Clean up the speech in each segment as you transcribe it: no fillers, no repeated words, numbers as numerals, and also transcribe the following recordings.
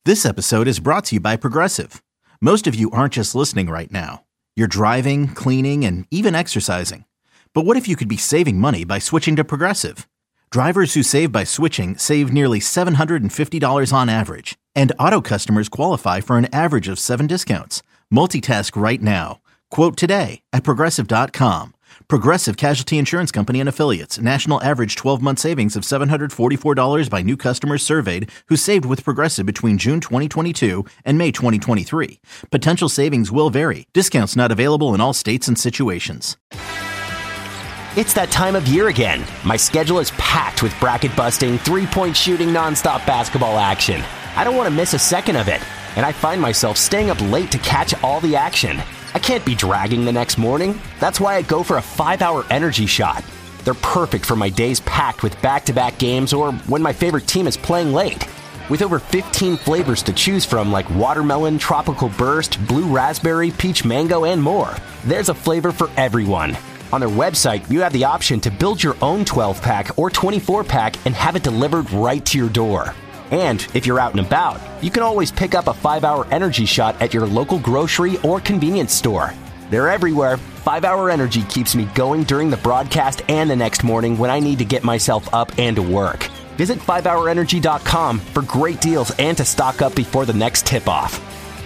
This episode is brought to you by Progressive. Most of you aren't just listening right now. You're driving, cleaning, and even exercising. But what if you could be saving money by switching to Progressive? Drivers who save by switching save nearly $750 on average. And auto customers qualify for an average of 7 discounts. Multitask right now. Quote today at Progressive.com. Progressive Casualty Insurance Company and Affiliates. National average 12-month savings of $744 by new customers surveyed who saved with Progressive between June 2022 and May 2023. Potential savings will vary. Discounts not available in all states and situations. It's that time of year again. My schedule is packed with bracket-busting, three-point shooting, nonstop basketball action. I don't want to miss a second of it, and I find myself staying up late to catch all the action. I can't be dragging the next morning. That's why I go for a 5-hour energy shot. They're perfect for my days packed with back-to-back games or when my favorite team is playing late. With over 15 flavors to choose from like watermelon, tropical burst, blue raspberry, peach mango, and more, there's a flavor for everyone. On their website, you have the option to build your own 12-pack or 24-pack and have it delivered right to your door. And if you're out and about, you can always pick up a 5-hour energy shot at your local grocery or convenience store. They're everywhere. 5-hour energy keeps me going during the broadcast and the next morning when I need to get myself up and to work. Visit 5hourenergy.com for great deals and to stock up before the next tip-off.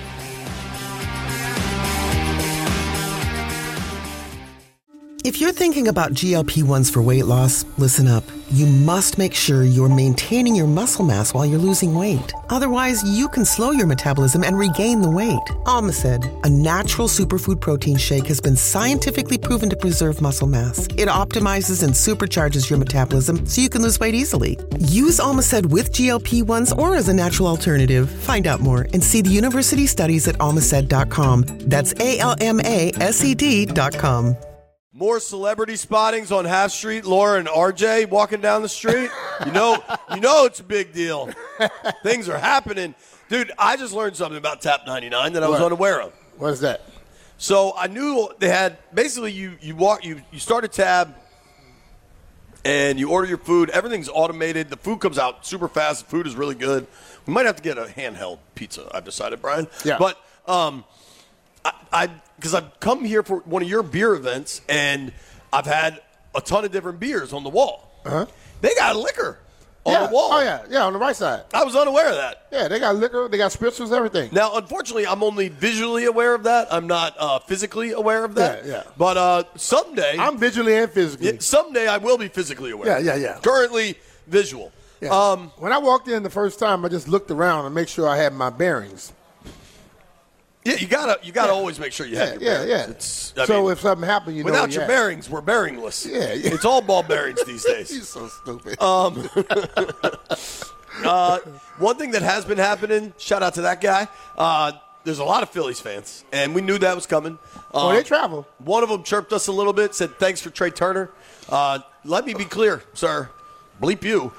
If you're thinking about GLP-1s for weight loss, listen up. You must make sure you're maintaining your muscle mass while you're losing weight. Otherwise, you can slow your metabolism and regain the weight. Almacid, a natural superfood protein shake, has been scientifically proven to preserve muscle mass. It optimizes and supercharges your metabolism so you can lose weight easily. Use Almacid with GLP-1s or as a natural alternative. Find out more and see the university studies at almacid.com. That's ALMASED.com. More celebrity spottings on Half Street. Laura and RJ walking down the street. You know it's a big deal. Things are happening. Dude, I just learned something about Tap 99 that I was unaware of. What is that? So I knew they had, basically you start a tab and you order your food. Everything's automated. The food comes out super fast. The food is really good. We might have to get a handheld pizza, I've decided, Brian. Yeah. But because I've come here for one of your beer events, and I've had a ton of different beers on the wall. Uh-huh. They got liquor on the wall. Oh, yeah, on the right side. I was unaware of that. Yeah, they got liquor, they got spirituals, everything. Now, unfortunately, I'm only visually aware of that. I'm not physically aware of that. Yeah. But someday. I'm visually and physically. Someday I will be physically aware. Yeah. Currently, visual. Yeah. When I walked in the first time, I just looked around and make sure I had my bearings. Yeah, you gotta always make sure you have your bearings. Yeah. So if something happened, you know without your bearings, we're bearingless. Yeah. It's all ball bearings these days. You're so stupid. One thing that has been happening, shout out to that guy, there's a lot of Phillies fans, and we knew that was coming. They travel. One of them chirped us a little bit, said thanks for Trey Turner. Let me be clear, sir. Bleep you.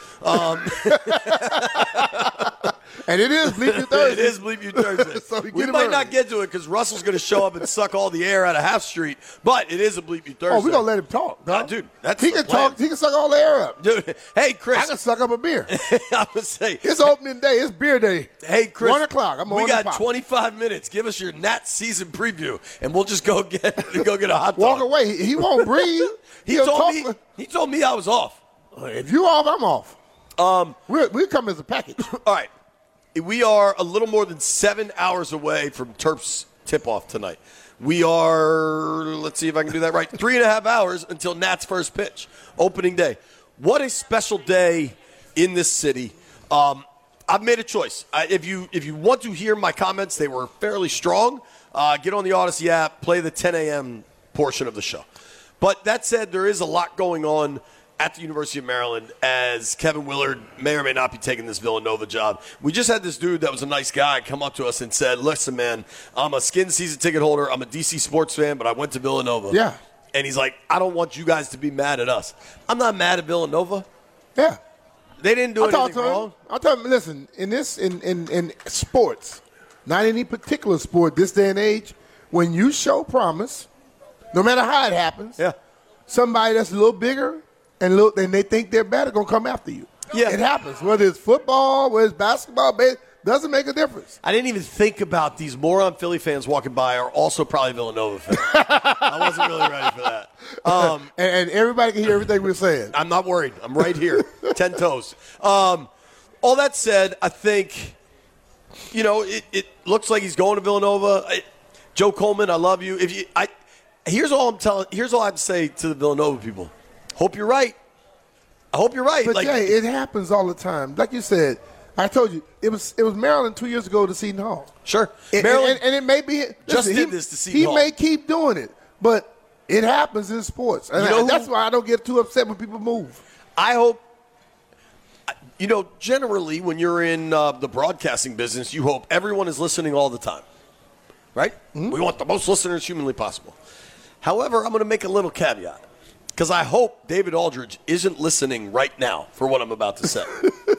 And it is Bleep You Thursday. It is Bleep You Thursday. So we might not get to it because Russell's going to show up and suck all the air out of Half Street, but it is a Bleep You Thursday. Oh, we're going to let him talk, dog. Dude, that's he the can plan. talk. He can suck all the air up. Dude, hey, Chris. I can suck up a beer. I would say. It's opening day. It's beer day. Hey, Chris. 1 o'clock. I'm on We the got pop. 25 minutes. Give us your Nats season preview, and we'll just go get a hot dog. Walk away. He won't breathe. He told me I was off. If you off, I'm off. We'll come as a package. All right. We are a little more than 7 hours away from Terps tip-off tonight. We are, let's see if I can do that right, 3.5 hours until Nats' first pitch, opening day. What a special day in this city. I've made a choice. If you want to hear my comments, they were fairly strong. Get on the Odyssey app, play the 10 a.m. portion of the show. But that said, there is a lot going on at the University of Maryland as Kevin Willard may or may not be taking this Villanova job. We just had this dude that was a nice guy come up to us and said, listen, man, I'm a skin season ticket holder. I'm a DC sports fan, but I went to Villanova. Yeah. And he's like, I don't want you guys to be mad at us. I'm not mad at Villanova. Yeah. They didn't do anything wrong. I'll tell him, listen, in sports, not any particular sport, this day and age, when you show no matter how it happens, somebody that's a little bigger and they think they're better going to come after you. Yeah. It happens. Whether it's football, whether it's basketball, Doesn't make a difference. I didn't even think about these moron Philly fans walking by are also probably Villanova fans. I wasn't really ready for that. And everybody can hear everything we're saying. I'm not worried. I'm right here, 10 toes. All that said, I think, it looks like he's going to Villanova. Joe Coleman, I love you. Here's all I have to say to the Villanova people. Hope you're right. I hope you're right. But Jay, it happens all the time. Like you said, I told you it was Maryland 2 years ago to Seton Hall. Sure, Maryland, and it may be did this to Seton Hall. He may keep doing it, but it happens in sports, and that's why I don't get too upset when people move. I hope. Generally, when you're in the broadcasting business, you hope everyone is listening all the time, right? Mm-hmm. We want the most listeners humanly possible. However, I'm going to make a little caveat. Because I hope David Aldridge isn't listening right now for what I'm about to say.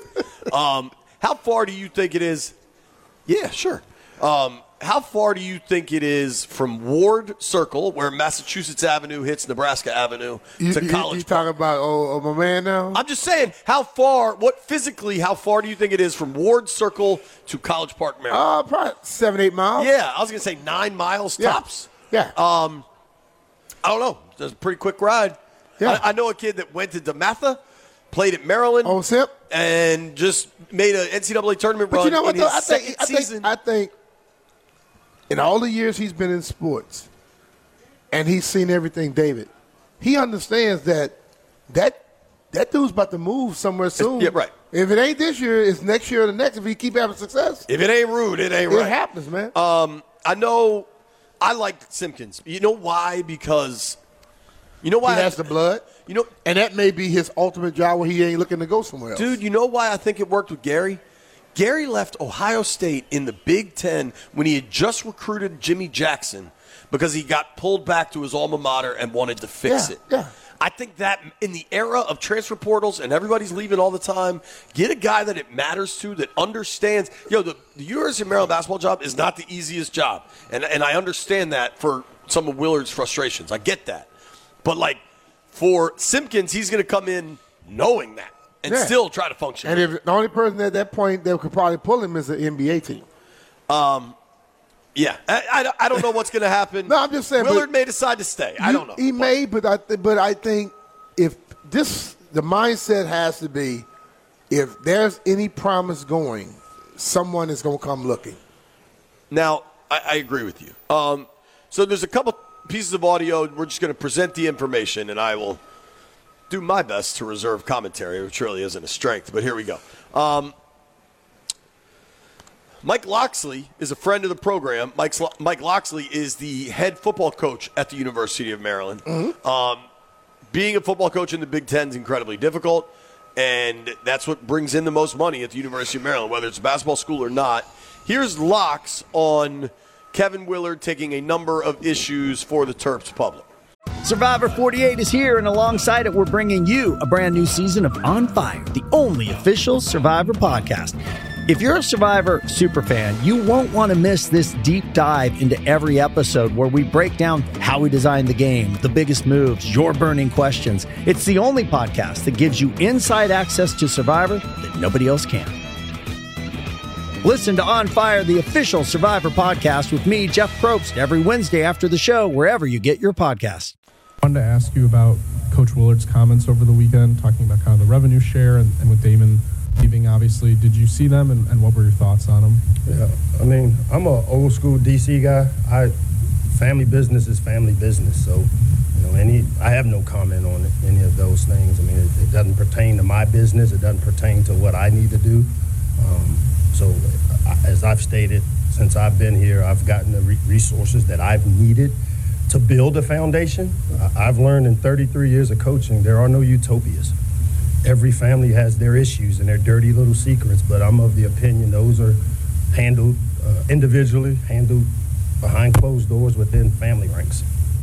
How far do you think it is? Yeah, sure. How far do you think it is from Ward Circle, where Massachusetts Avenue hits Nebraska Avenue, to College Park? You talking about my man now? I'm just saying, how far do you think it is from Ward Circle to College Park, Maryland? Probably 7-8 miles. Yeah, I was going to say 9 miles tops. Yeah. I don't know. It's a pretty quick ride. Yeah. I know a kid that went to DeMatha, played at Maryland, and just made an NCAA tournament run in his second season. I think in all the years he's been in sports, and he's seen everything, David, he understands that dude's about to move somewhere soon. Yeah, right. If it ain't this year, it's next year or the next if he keep having success. If it ain't rude, it ain't right. It happens, man. I know I liked Simpkins. You know why? Because – he has the blood. And that may be his ultimate job where he ain't looking to go somewhere else. Dude, you know why I think it worked with Gary? Gary left Ohio State in the Big Ten when he had just recruited Jimmy Jackson because he got pulled back to his alma mater and wanted to fix it. Yeah. I think that in the era of transfer portals and everybody's leaving all the time, get a guy that it matters to, that understands. The University of Maryland basketball job is not the easiest job. And I understand that for some of Willard's frustrations. I get that. But, for Simpkins, he's going to come in knowing that and still try to function. And if the only person at that point that could probably pull him is an NBA team. Yeah. I don't know what's going to happen. No, I'm just saying. Willard may decide to stay. I don't know. He may, but I think if the mindset has to be, if there's any promise going, someone is going to come looking. Now, I agree with you. So there's a couple pieces of audio. We're just going to present the information, and I will do my best to reserve commentary, which really isn't a strength, but here we go. Mike Locksley is a friend of the program. Mike Locksley is the head football coach at the University of Maryland. Mm-hmm. Being a football coach in the Big Ten is incredibly difficult, and that's what brings in the most money at the University of Maryland, whether it's a basketball school or not. Here's Locks on Kevin Willard taking a number of issues for the Terps public. Survivor 48 is here, and alongside it, we're bringing you a brand new season of On Fire, the only official Survivor podcast. If you're a Survivor superfan, you won't want to miss this deep dive into every episode where we break down how we designed the game, the biggest moves, your burning questions. It's the only podcast that gives you inside access to Survivor that nobody else can. Listen to On Fire, the official Survivor podcast with me, Jeff Probst, every Wednesday after the show, wherever you get your podcasts. I wanted to ask you about Coach Willard's comments over the weekend, talking about kind of the revenue share and with Damon leaving, obviously. Did you see them, and what were your thoughts on them? Yeah, I mean, I'm an old school DC guy. Family business is family business, so I have no comment on any of those things. I mean, it doesn't pertain to my business. It doesn't pertain to what I need to do. So, as I've stated, since I've been here, I've gotten the resources that I've needed to build a foundation. I've learned in 33 years of coaching, there are no utopias. Every family has their issues and their dirty little secrets, but I'm of the opinion those are handled individually, handled behind closed doors within family ranks.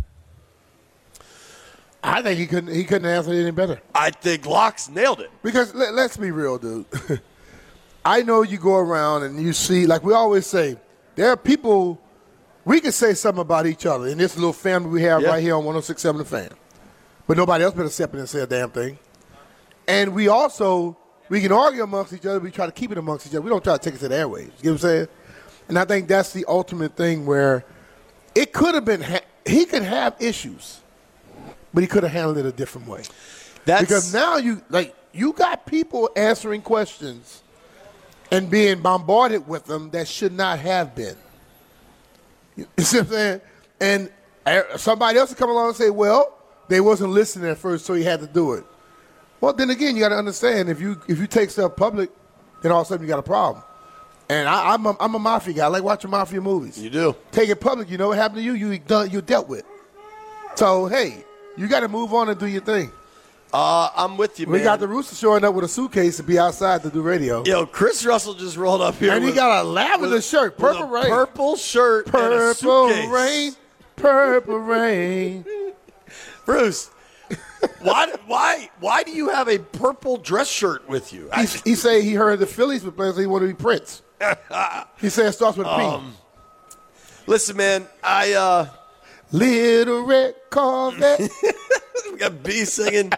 I think he couldn't answer it any better. I think Locks nailed it. Because let's be real, dude. I know you go around and you see, like we always say, there are people, we can say something about each other in this little family we have right here on 106.7 The Fan. But nobody else better step in and say a damn thing. And we also We can argue amongst each other. We try to keep it amongst each other. We don't try to take it to the airwaves. You know what I'm saying? And I think that's the ultimate thing where it could have been he could have issues, but he could have handled it a different way. Because now you got people answering questions and being bombarded with them that should not have been. You see what I'm saying? And somebody else will come along and say, well, they wasn't listening at first, so he had to do it. Well, then again, you got to understand, if you take stuff public, then all of a sudden you got a problem. And I'm a mafia guy. I like watching mafia movies. You do. Take it public. You know what happened to you? You dealt with. So, hey, you got to move on and do your thing. I'm with you, man. We got the Rooster showing up with a suitcase to be outside to do radio. Yo, Chris Russell just rolled up here. And he got a lavender shirt, Purple Rain. Purple shirt and a suitcase. Purple Rain, Purple Rain. Bruce, why do you have a purple dress shirt with you? He say he heard the Phillies were playing, so he wanted to be Prince. He said it starts with P. Listen, man, Little Red Corvette. We got B singing.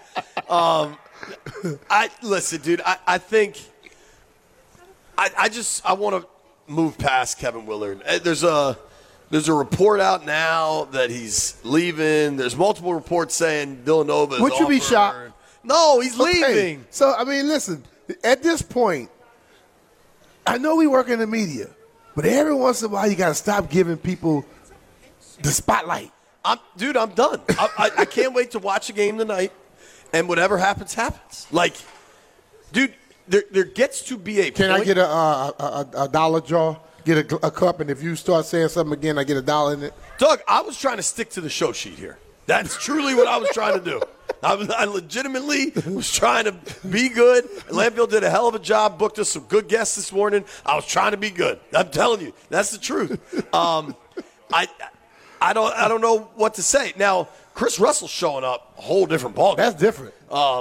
Listen, dude. I think I want to move past Kevin Willard. There's a report out now that he's leaving. There's multiple reports saying Villanova is Would you be shocked? No, he's leaving. So I mean, listen. At this point, I know we work in the media, but every once in a while you got to stop giving people the spotlight. I'm done. I can't wait to watch a game tonight, and whatever happens, happens. Like, dude, there gets to be a Can point. I get a dollar jar? Get a cup, and if you start saying something again, I get $1 in it? Doug, I was trying to stick to the show sheet here. That's truly what I was trying to do. I legitimately was trying to be good. Landfill did a hell of a job, booked us some good guests this morning. I was trying to be good. I'm telling you, that's the truth. I don't know what to say. Now, Chris Russell's showing up, a whole different ballgame. That's different.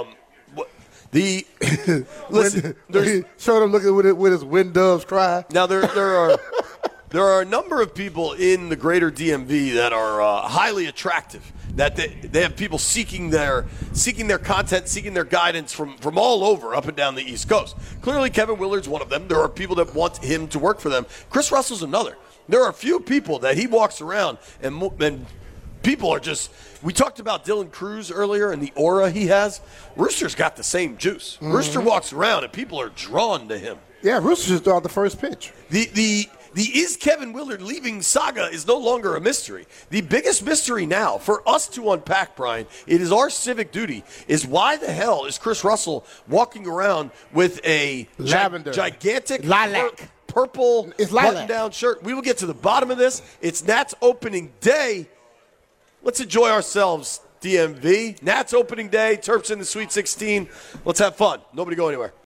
Listen, he showed him looking with his wind doves cry. Now there are a number of people in the greater DMV that are highly attractive. That they have people seeking their content, seeking their guidance from all over, up and down the East Coast. Clearly, Kevin Willard's one of them. There are people that want him to work for them. Chris Russell's another. There are a few people that he walks around and people are just. We talked about Dylan Cruz earlier and the aura he has. Rooster's got the same juice. Mm-hmm. Rooster walks around and people are drawn to him. Yeah, Rooster just threw out the first pitch. The is Kevin Willard leaving saga is no longer a mystery. The biggest mystery now for us to unpack, Brian, it is our civic duty, is why the hell is Chris Russell walking around with a gigantic lilac purple button-down shirt? We will get to the bottom of this. It's Nats opening day. Let's enjoy ourselves, DMV. Nats opening day. Terps in the Sweet 16. Let's have fun. Nobody go anywhere.